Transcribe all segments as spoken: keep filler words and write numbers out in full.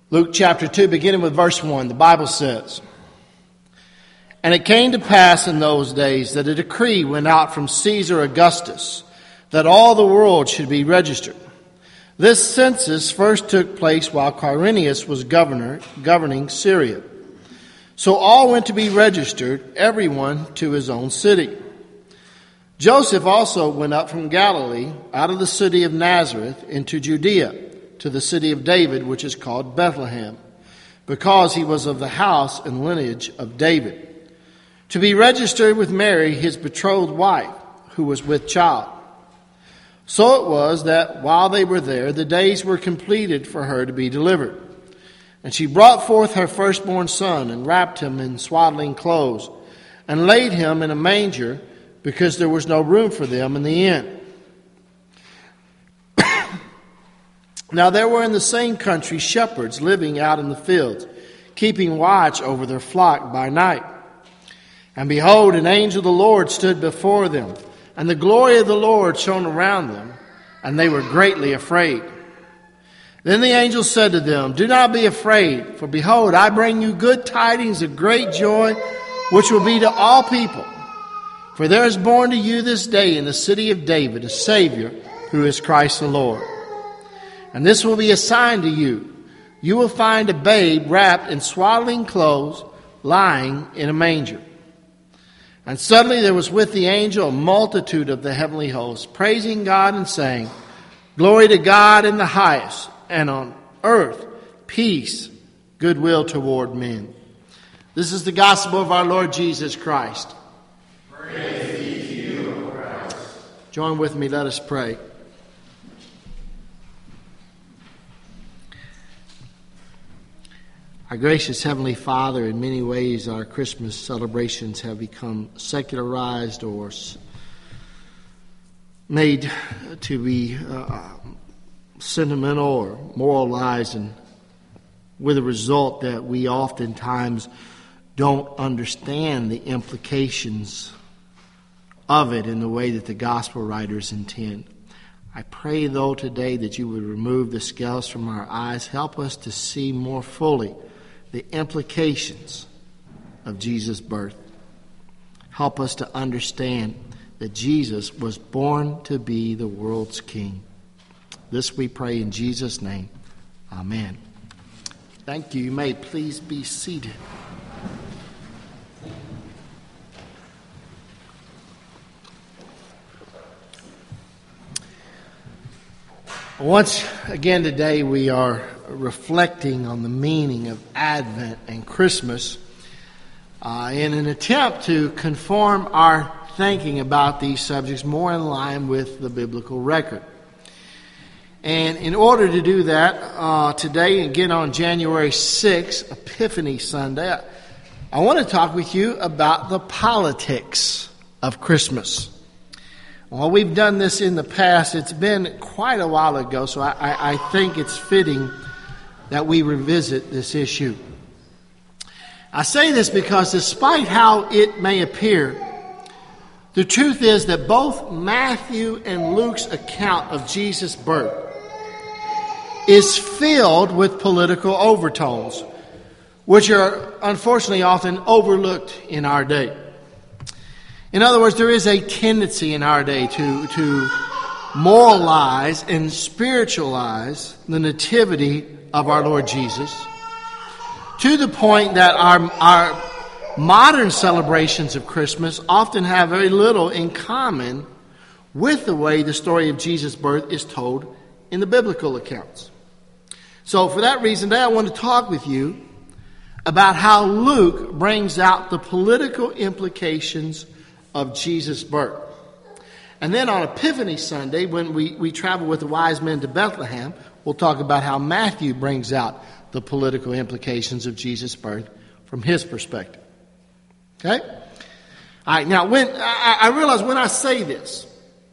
Luke chapter two, beginning with verse one, the Bible says, "And it came to pass in those days that a decree went out from Caesar Augustus that all the world should be registered. This census first took place while Quirinius was governor, governing Syria. So all went to be registered, everyone to his own city. Joseph also went up from Galilee, out of the city of Nazareth, into Judea, to the city of David, which is called Bethlehem, because he was of the house and lineage of David, to be registered with Mary, his betrothed wife, who was with child. So it was that while they were there, the days were completed for her to be delivered. And she brought forth her firstborn son, and wrapped him in swaddling clothes, and laid him in a manger, because there was no room for them in the inn. Now there were in the same country shepherds living out in the fields, keeping watch over their flock by night. And behold, an angel of the Lord stood before them, and the glory of the Lord shone around them, and they were greatly afraid. Then the angel said to them, 'Do not be afraid, for behold, I bring you good tidings of great joy, which will be to all people. For there is born to you this day in the city of David a Savior, who is Christ the Lord. And this will be a sign to you. You will find a babe wrapped in swaddling clothes, lying in a manger.' And suddenly there was with the angel a multitude of the heavenly hosts, praising God and saying, 'Glory to God in the highest, and on earth peace, goodwill toward men.'" This is the gospel of our Lord Jesus Christ. Praise be to you, O Christ. Join with me, let us pray. Our gracious Heavenly Father, in many ways our Christmas celebrations have become secularized or made to be uh, sentimental or moralized, and with the result that we oftentimes don't understand the implications of it in the way that the gospel writers intend. I pray, though, today that you would remove the scales from our eyes. Help us to see more fully the implications of Jesus' birth. Help us to understand that Jesus was born to be the world's King. This we pray in Jesus' name. Amen. Thank you. You may please be seated. Once again today we are reflecting on the meaning of Advent and Christmas uh, in an attempt to conform our thinking about these subjects more in line with the biblical record. And in order to do that, uh, today, again on January sixth, Epiphany Sunday, I, I want to talk with you about the politics of Christmas. Well, we've done this in the past. It's been quite a while ago, so I, I, I think it's fitting that we revisit this issue. I say this because despite how it may appear, the truth is that both Matthew and Luke's account of Jesus' birth is filled with political overtones, which are unfortunately often overlooked in our day. In other words, there is a tendency in our day to, to moralize and spiritualize the nativity of our Lord Jesus, to the point that our, our modern celebrations of Christmas often have very little in common with the way the story of Jesus' birth is told in the biblical accounts. So for that reason, today I want to talk with you about how Luke brings out the political implications of Jesus' birth. And then on Epiphany Sunday, when we, we travel with the wise men to Bethlehem, we'll talk about how Matthew brings out the political implications of Jesus' birth from his perspective. Okay? All right, now when I, I realize when I say this,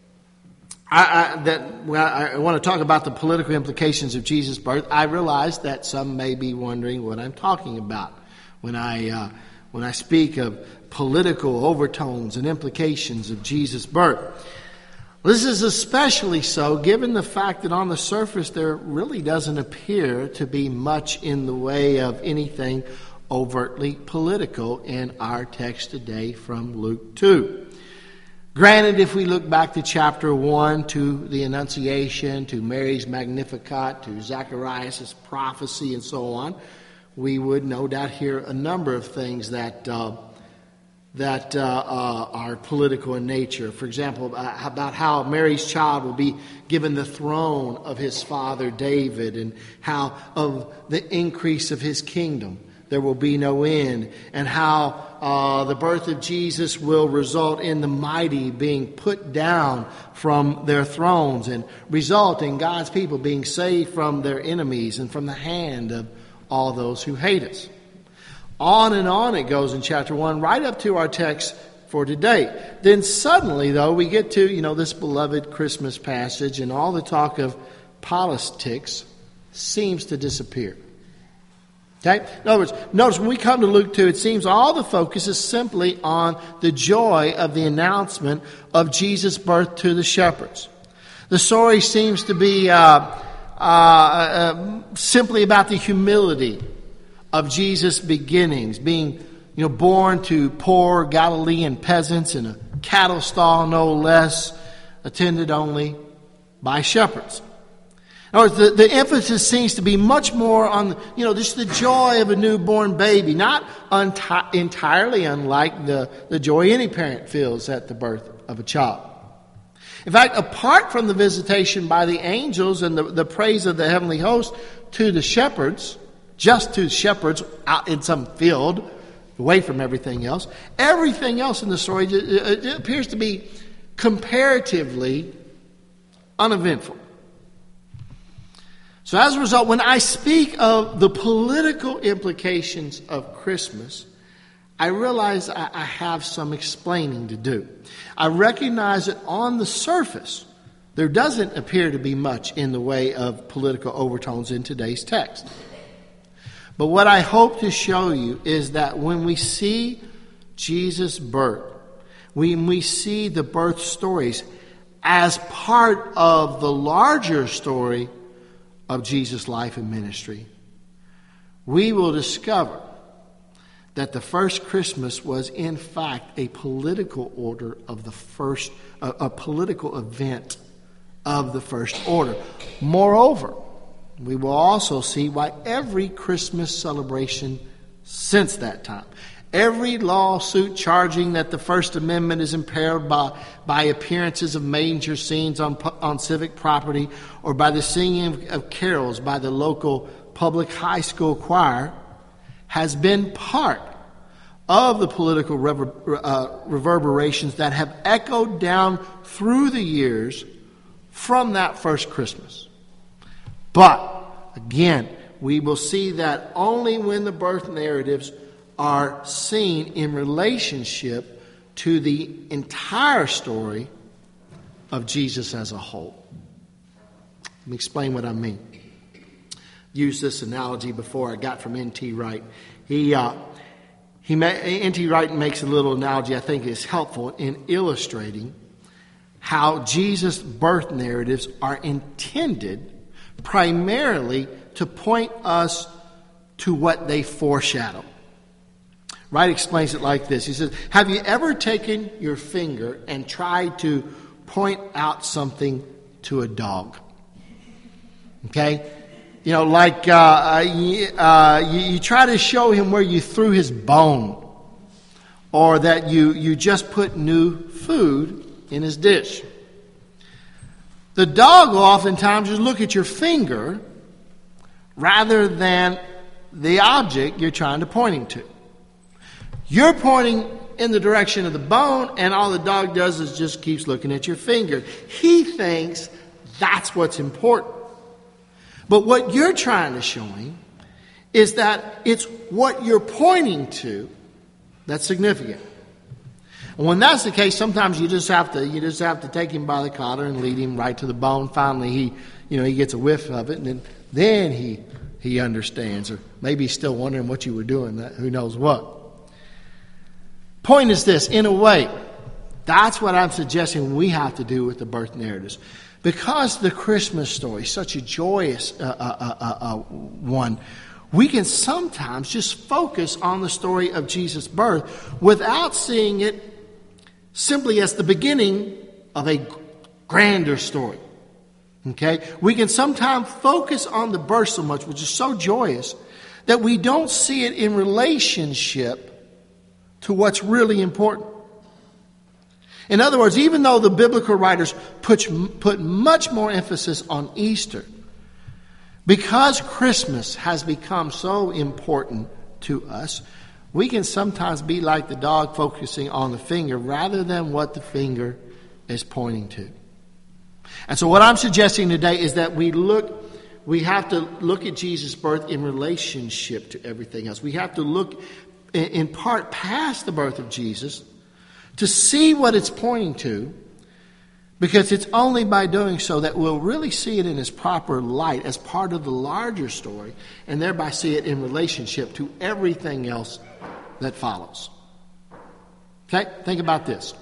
I, I, that when I, I want to talk about the political implications of Jesus' birth, I realize that some may be wondering what I'm talking about when I uh, when I speak of political overtones and implications of Jesus' birth. This is especially so given the fact that on the surface there really doesn't appear to be much in the way of anything overtly political in our text today from Luke two. Granted, if we look back to chapter one, to the Annunciation, to Mary's Magnificat, to Zacharias' prophecy, and so on, we would no doubt hear a number of things that uh, that uh, uh, are political in nature. For example, uh, about how Mary's child will be given the throne of his father David, and how of the increase of his kingdom there will be no end, and how uh, the birth of Jesus will result in the mighty being put down from their thrones and result in God's people being saved from their enemies and from the hand of all those who hate us. On and on it goes in chapter one, right up to our text for today. Then suddenly, though, we get to, you know, this beloved Christmas passage, and all the talk of politics seems to disappear. Okay? In other words, notice when we come to Luke two, it seems all the focus is simply on the joy of the announcement of Jesus' birth to the shepherds. The story seems to be uh, uh, uh, simply about the humility of Jesus' beginnings, being, you know, born to poor Galilean peasants in a cattle stall, no less, attended only by shepherds. In other words, the, the emphasis seems to be much more on, you know, just the joy of a newborn baby, not unti- entirely unlike the, the joy any parent feels at the birth of a child. In fact, apart from the visitation by the angels and the, the praise of the heavenly host to the shepherds, just to shepherds out in some field, away from everything else, everything else in the story it, it appears to be comparatively uneventful. So as a result, when I speak of the political implications of Christmas, I realize I, I have some explaining to do. I recognize that on the surface, there doesn't appear to be much in the way of political overtones in today's text. But what I hope to show you is that when we see Jesus' birth, when we see the birth stories as part of the larger story of Jesus' life and ministry, we will discover that the first Christmas was in fact a political order of the first, a, a political event of the first order. Moreover, we will also see why every Christmas celebration since that time, every lawsuit charging that the First Amendment is impaired by, by appearances of manger scenes on, on civic property, or by the singing of, of carols by the local public high school choir, has been part of the political rever, uh, reverberations that have echoed down through the years from that first Christmas. But, again, we will see that only when the birth narratives are seen in relationship to the entire story of Jesus as a whole. Let me explain what I mean. Used this analogy before I got from N T Wright. He, uh, he ma- N T Wright makes a little analogy I think is helpful in illustrating how Jesus' birth narratives are intended primarily to point us to what they foreshadow. Wright explains it like this. He says, have you ever taken your finger and tried to point out something to a dog? Okay? You know, like uh, you, uh, you, you try to show him where you threw his bone, or that you, you just put new food in his dish. The dog will oftentimes just look at your finger rather than the object you're trying to point him to. You're pointing in the direction of the bone, and all the dog does is just keeps looking at your finger. He thinks that's what's important. But what you're trying to show him is that it's what you're pointing to that's significant. And when that's the case, sometimes you just have to you just have to take him by the collar and lead him right to the bone. Finally, he you know he gets a whiff of it, and then then he he understands, or maybe he's still wondering what you were doing. That who knows what. Point is this: in a way, That's what I'm suggesting we have to do with the birth narratives. Because the Christmas story is such a joyous uh, uh, uh, uh, one, we can sometimes just focus on the story of Jesus' birth without seeing it simply as the beginning of a grander story. Okay? We can sometimes focus on the birth so much, which is so joyous, that we don't see it in relationship to what's really important. In other words, even though the biblical writers put, put much more emphasis on Easter, because Christmas has become so important to us, we can sometimes be like the dog focusing on the finger rather than what the finger is pointing to. And so what I'm suggesting today is that we look, we have to look at Jesus' birth in relationship to everything else. We have to look in part past the birth of Jesus to see what it's pointing to, because it's only by doing so that we'll really see it in its proper light as part of the larger story, and thereby see it in relationship to everything else that follows. Okay? Think about this.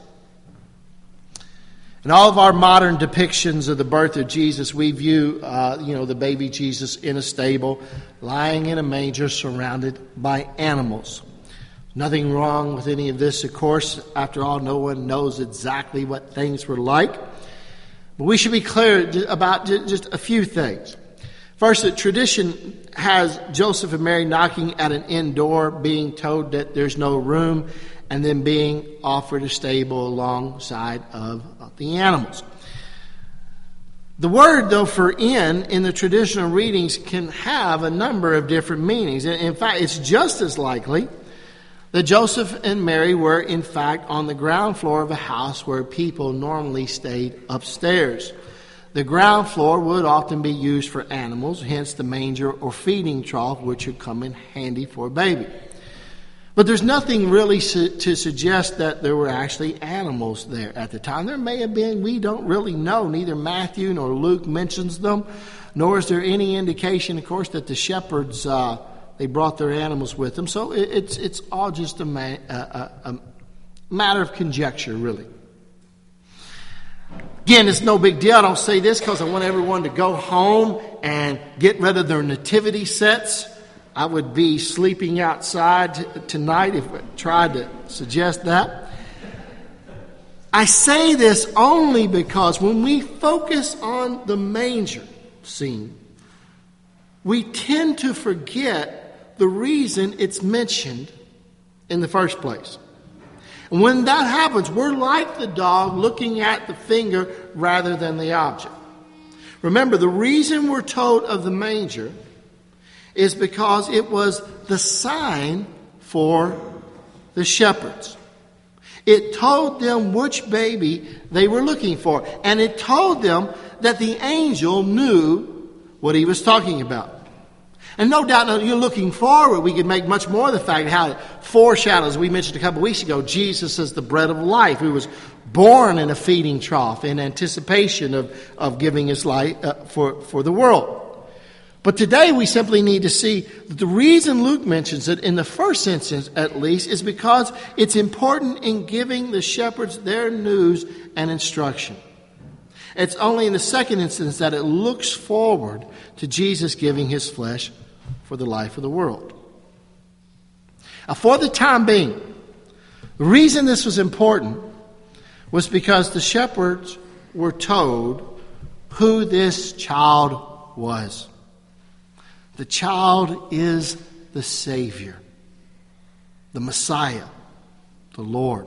In all of our modern depictions of the birth of Jesus, we view, uh, you know, the baby Jesus in a stable, lying in a manger, surrounded by animals. Nothing wrong with any of this, of course. After all, no one knows exactly what things were like. But we should be clear about just a few things. First, the tradition has Joseph and Mary knocking at an inn door, being told that there's no room, and then being offered a stable alongside of the animals. The word, though, for inn in the traditional readings can have a number of different meanings. In fact, it's just as likely that Joseph and Mary were, in fact, on the ground floor of a house where people normally stayed upstairs. The ground floor would often be used for animals, hence the manger or feeding trough, which would come in handy for a baby. But there's nothing really su- to suggest that there were actually animals there at the time. There may have been, we don't really know. Neither Matthew nor Luke mentions them, nor is there any indication, of course, that the shepherds, uh, they brought their animals with them. So it, it's it's all just a, ma- a, a, a matter of conjecture, really. Again, it's no big deal. I don't say this because I want everyone to go home and get rid of their nativity sets. I would be sleeping outside t- tonight if I tried to suggest that. I say this only because when we focus on the manger scene, we tend to forget the reason it's mentioned in the first place. And when that happens, we're like the dog looking at the finger rather than the object. Remember, the reason we're told of the manger is because it was the sign for the shepherds. It told them which baby they were looking for. And it told them that the angel knew what he was talking about. And no doubt you're looking forward. We could make much more of the fact how it foreshadows, we mentioned a couple of weeks ago, Jesus as the bread of life, who was born in a feeding trough in anticipation of, of giving his life uh, for, for the world. But today we simply need to see that the reason Luke mentions it, in the first instance at least, is because it's important in giving the shepherds their news and instruction. It's only in the second instance that it looks forward to Jesus giving his flesh for the life of the world. Now, for the time being, the reason this was important was because the shepherds were told who this child was. The child is the Savior, the Messiah, the Lord.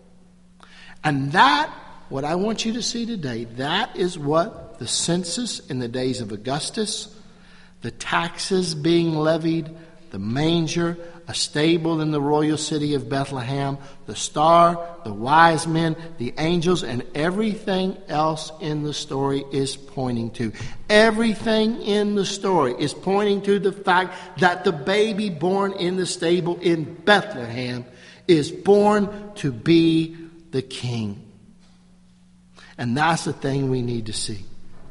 And that, what I want you to see today, that is what the census in the days of Augustus, the taxes being levied, the manger, a stable in the royal city of Bethlehem, the star, the wise men, the angels, and everything else in the story is pointing to. Everything in the story is pointing to the fact that the baby born in the stable in Bethlehem is born to be the king. And that's the thing we need to see.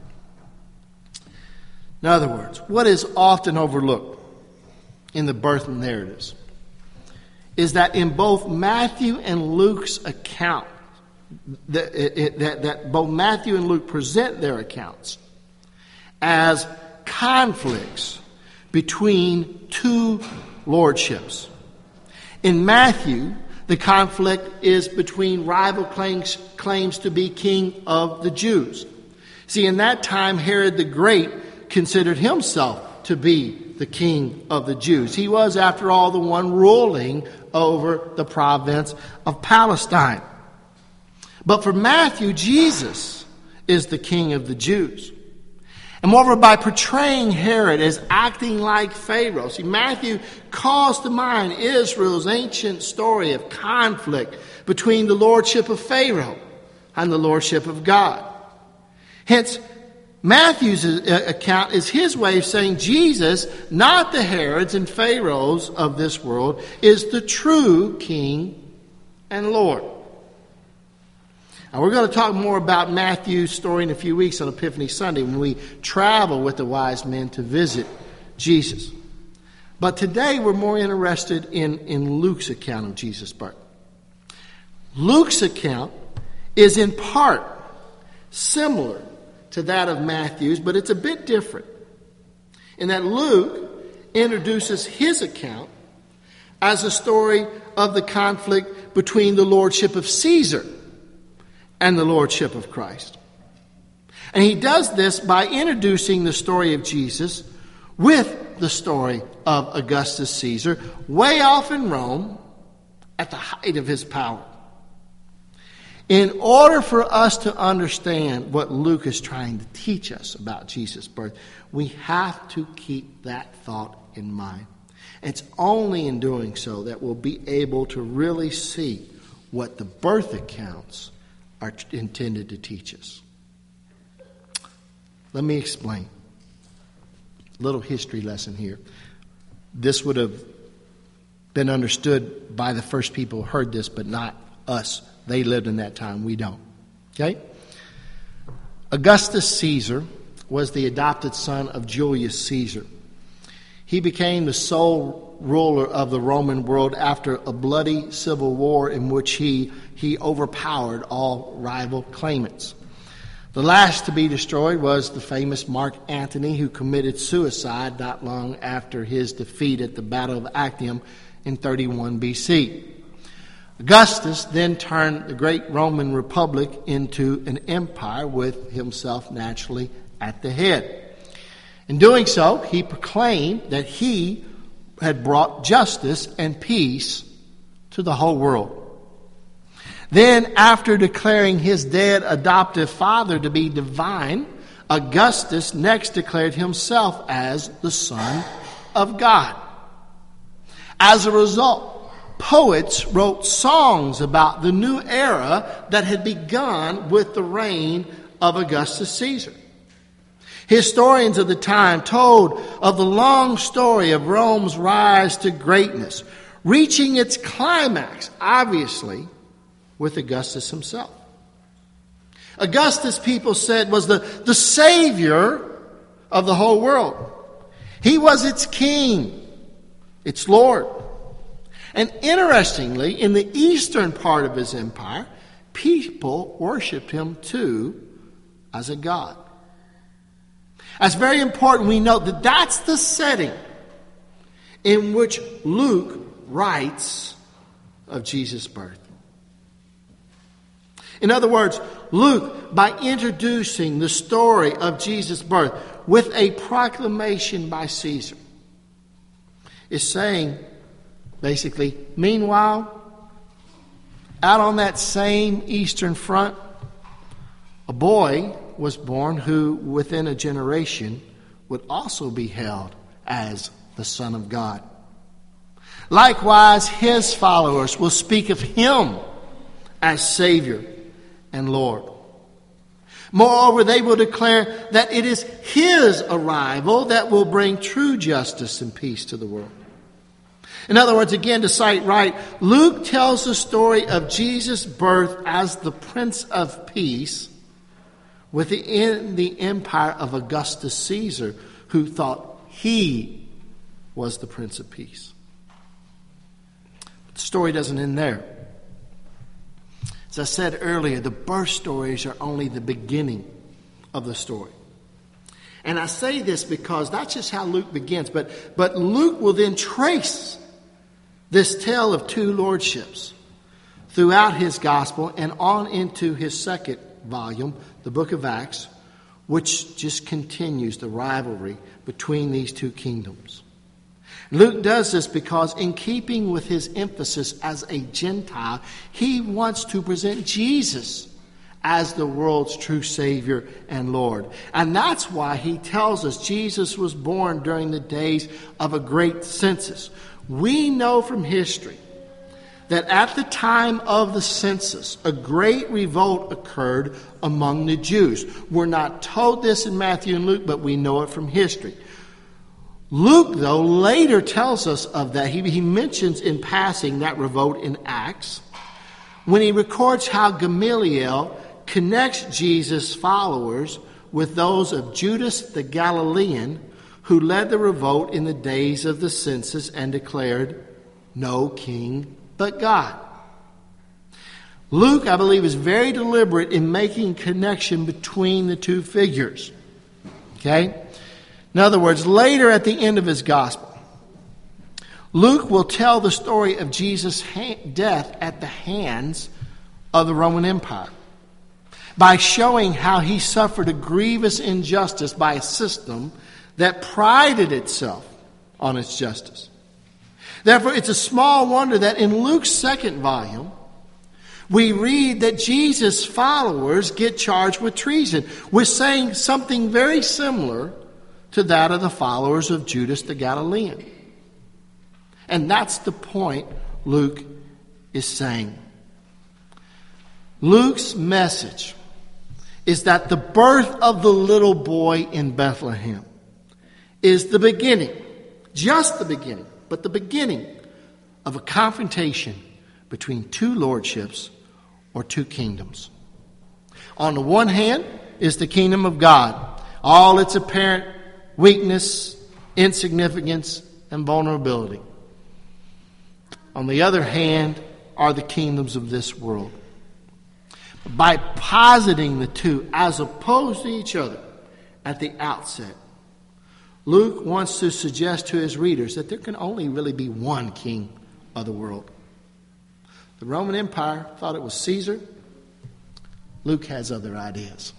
In other words, what is often overlooked in the birth narratives is that in both Matthew and Luke's account, that, it, that, that both Matthew and Luke present their accounts as conflicts between two lordships. In Matthew, the conflict is between rival claims, claims to be king of the Jews. See, in that time, Herod the Great considered himself to be the king of the Jews. He was, after all, the one ruling over the province of Palestine. But for Matthew, Jesus is the king of the Jews. And moreover, by portraying Herod as acting like Pharaoh. See, Matthew calls to mind Israel's ancient story of conflict between the lordship of Pharaoh and the lordship of God. Hence, Matthew's account is his way of saying Jesus, not the Herods and Pharaohs of this world, is the true king and Lord. Now, we're going to talk more about Matthew's story in a few weeks on Epiphany Sunday when we travel with the wise men to visit Jesus. But today we're more interested in, in Luke's account of Jesus' birth. Luke's account is in part similar to that of Matthew's, but it's a bit different in that Luke introduces his account as a story of the conflict between the lordship of Caesar and the lordship of Christ. And he does this by introducing the story of Jesus with the story of Augustus Caesar, way off in Rome at the height of his power. In order for us to understand what Luke is trying to teach us about Jesus' birth, we have to keep that thought in mind. It's only in doing so that we'll be able to really see what the birth accounts are intended to teach us. Let me explain. Little history lesson here. This would have been understood by the first people who heard this, but not us. They lived in that time. We don't. Okay? Augustus Caesar was the adopted son of Julius Caesar. He became the sole ruler of the Roman world after a bloody civil war in which he, he overpowered all rival claimants. The last to be destroyed was the famous Mark Antony, who committed suicide not long after his defeat at the Battle of Actium in thirty-one B C. Augustus then turned the great Roman Republic into an empire with himself naturally at the head. In doing so, he proclaimed that he had brought justice and peace to the whole world. Then, after declaring his dead adoptive father to be divine, Augustus next declared himself as the Son of God. As a result, poets wrote songs about the new era that had begun with the reign of Augustus Caesar. Historians of the time told of the long story of Rome's rise to greatness, reaching its climax, obviously, with Augustus himself. Augustus, people said, was the, the savior of the whole world. He was its king, its Lord. And interestingly, in the eastern part of his empire, people worshipped him too as a god. That's very important. We know that that's the setting in which Luke writes of Jesus' birth. In other words, Luke, by introducing the story of Jesus' birth with a proclamation by Caesar, is saying, basically, meanwhile, out on that same eastern front, a boy was born who, within a generation, would also be hailed as the Son of God. Likewise, his followers will speak of him as Savior and Lord. Moreover, they will declare that it is his arrival that will bring true justice and peace to the world. In other words, again, to cite right, Luke tells the story of Jesus' birth as the Prince of Peace within the empire of Augustus Caesar, who thought he was the Prince of Peace. But the story doesn't end there. As I said earlier, the birth stories are only the beginning of the story. And I say this because that's just how Luke begins. But, but Luke will then trace this tale of two lordships throughout his gospel and on into his second volume, the book of Acts, which just continues the rivalry between these two kingdoms. Luke does this because, in keeping with his emphasis as a Gentile, he wants to present Jesus as the world's true Savior and Lord. And that's why he tells us Jesus was born during the days of a great census. We know from history that at the time of the census, a great revolt occurred among the Jews. We're not told this in Matthew and Luke, but we know it from history. Luke, though, later tells us of that. He, he mentions in passing that revolt in Acts when he records how Gamaliel connects Jesus' followers with those of Judas the Galilean, who led the revolt in the days of the census and declared, "No king but God." Luke, I believe, is very deliberate in making connection between the two figures. Okay? In other words, later at the end of his gospel, Luke will tell the story of Jesus' ha- death at the hands of the Roman Empire by showing how he suffered a grievous injustice by a system that prided itself on its justice. Therefore, it's a small wonder that in Luke's second volume, we read that Jesus' followers get charged with treason, with saying something very similar to that of the followers of Judas the Galilean. And that's the point Luke is saying. Luke's message is that the birth of the little boy in Bethlehem is the beginning, just the beginning, but the beginning of a confrontation between two lordships or two kingdoms. On the one hand is the kingdom of God, all its apparent weakness, insignificance, and vulnerability. On the other hand are the kingdoms of this world. By positing the two as opposed to each other at the outset, Luke wants to suggest to his readers that there can only really be one king of the world. The Roman Empire thought it was Caesar. Luke has other ideas.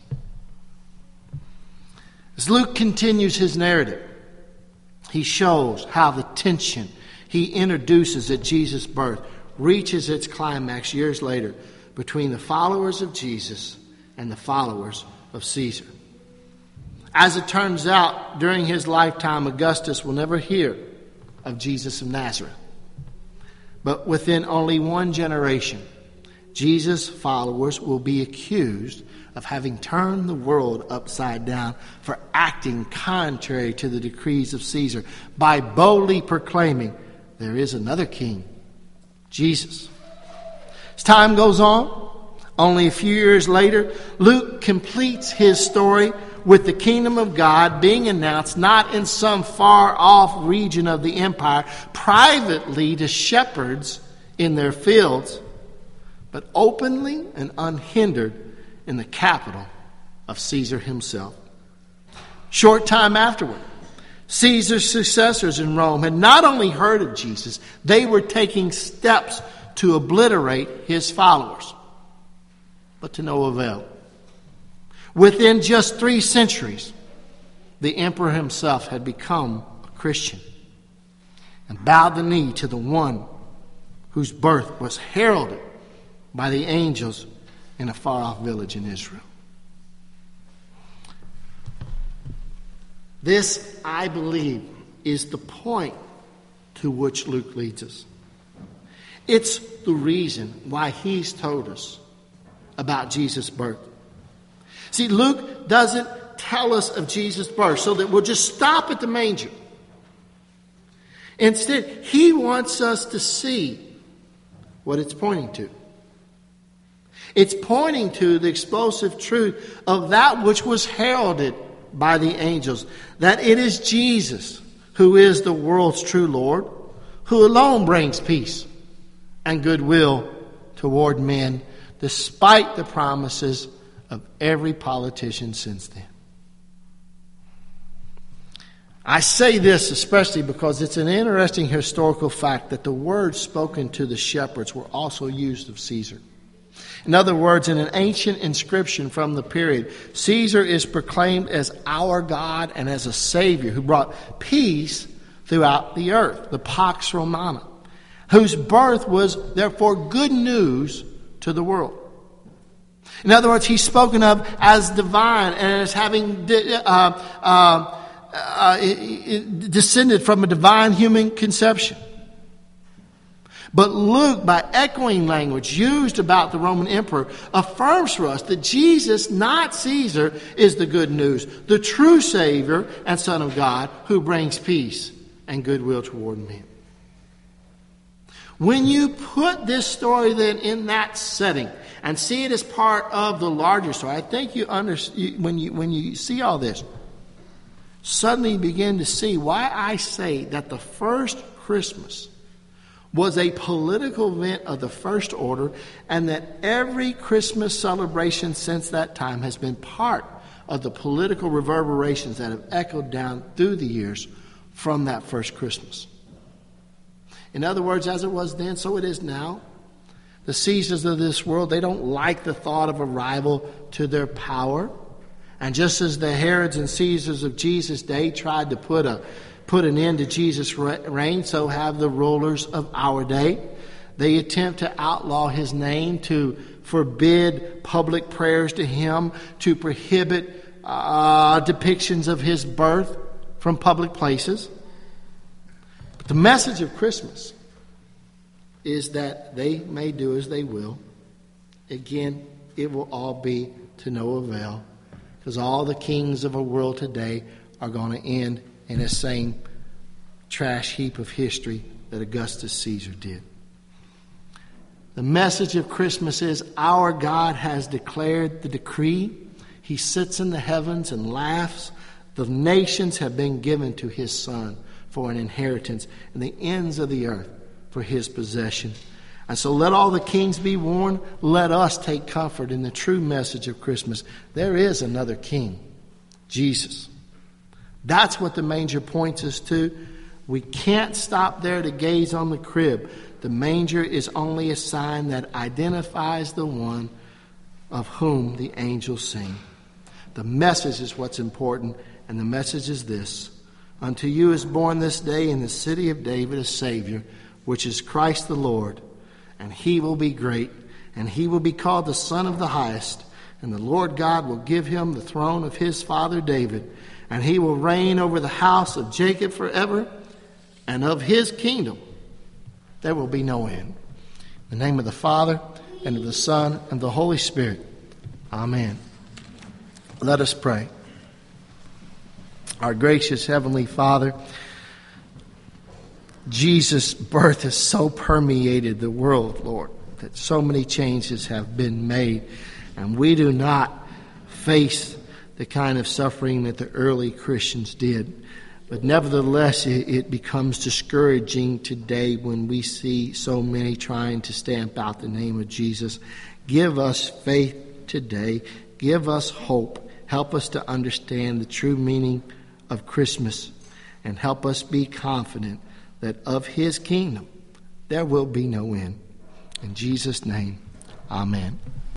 As Luke continues his narrative, he shows how the tension he introduces at Jesus' birth reaches its climax years later between the followers of Jesus and the followers of Caesar. As it turns out, during his lifetime, Augustus will never hear of Jesus of Nazareth. But within only one generation, Jesus' followers will be accused of having turned the world upside down for acting contrary to the decrees of Caesar by boldly proclaiming there is another king, Jesus. As time goes on, only a few years later, Luke completes his story with the kingdom of God being announced not in some far-off region of the empire, privately to shepherds in their fields, but openly and unhindered in the capital of Caesar himself. Short time afterward, Caesar's successors in Rome had not only heard of Jesus, they were taking steps to obliterate his followers, but to no avail. Within just three centuries, the emperor himself had become a Christian and bowed the knee to the one whose birth was heralded by the angels in a far-off village in Israel. This, I believe, is the point to which Luke leads us. It's the reason why he's told us about Jesus' birth. See, Luke doesn't tell us of Jesus' birth so that we'll just stop at the manger. Instead, he wants us to see what it's pointing to. It's pointing to the explosive truth of that which was heralded by the angels, that it is Jesus who is the world's true Lord, who alone brings peace and goodwill toward men, despite the promises of every politician since then. I say this especially because it's an interesting historical fact that the words spoken to the shepherds were also used of Caesar. In other words, in an ancient inscription from the period, Caesar is proclaimed as our God and as a Savior who brought peace throughout the earth, the Pax Romana, whose birth was therefore good news to the world. In other words, he's spoken of as divine and as having uh, uh, uh, descended from a divine human conception. But Luke, by echoing language used about the Roman emperor, affirms for us that Jesus, not Caesar, is the good news, the true Savior and Son of God who brings peace and goodwill toward men. When you put this story then in that setting and see it as part of the larger story, I think you understand when you when you see all this, suddenly you begin to see why I say that the first Christmas was a political event of the first order, and that every Christmas celebration since that time has been part of the political reverberations that have echoed down through the years from that first Christmas. In other words, as it was then, so it is now. The Caesars of this world, they don't like the thought of a rival to their power. And just as the Herods and Caesars of Jesus' day tried to put a put an end to Jesus' reign, so have the rulers of our day. They attempt to outlaw his name, to forbid public prayers to him, to prohibit uh, depictions of his birth from public places. But the message of Christmas is that they may do as they will. Again, it will all be to no avail, because all the kings of the world today are going to end in the same trash heap of history that Augustus Caesar did. The message of Christmas is our God has declared the decree. He sits in the heavens and laughs. The nations have been given to his Son for an inheritance, and the ends of the earth for his possession. And so let all the kings be warned. Let us take comfort in the true message of Christmas. There is another king, Jesus. That's what the manger points us to. We can't stop there to gaze on the crib. The manger is only a sign that identifies the one of whom the angels sing. The message is what's important, and the message is this: unto you is born this day in the city of David a Savior, which is Christ the Lord. And he will be great, and he will be called the Son of the Highest. And the Lord God will give him the throne of his father David, and he will reign over the house of Jacob forever, and of his kingdom there will be no end. In the name of the Father, and of the Son, and of the Holy Spirit. Amen. Let us pray. Our gracious Heavenly Father, Jesus' birth has so permeated the world, Lord, that so many changes have been made, and we do not face the kind of suffering that the early Christians did. But nevertheless, it, it becomes discouraging today when we see so many trying to stamp out the name of Jesus. Give us faith today. Give us hope. Help us to understand the true meaning of Christmas, and help us be confident that of his kingdom there will be no end. In Jesus' name, amen.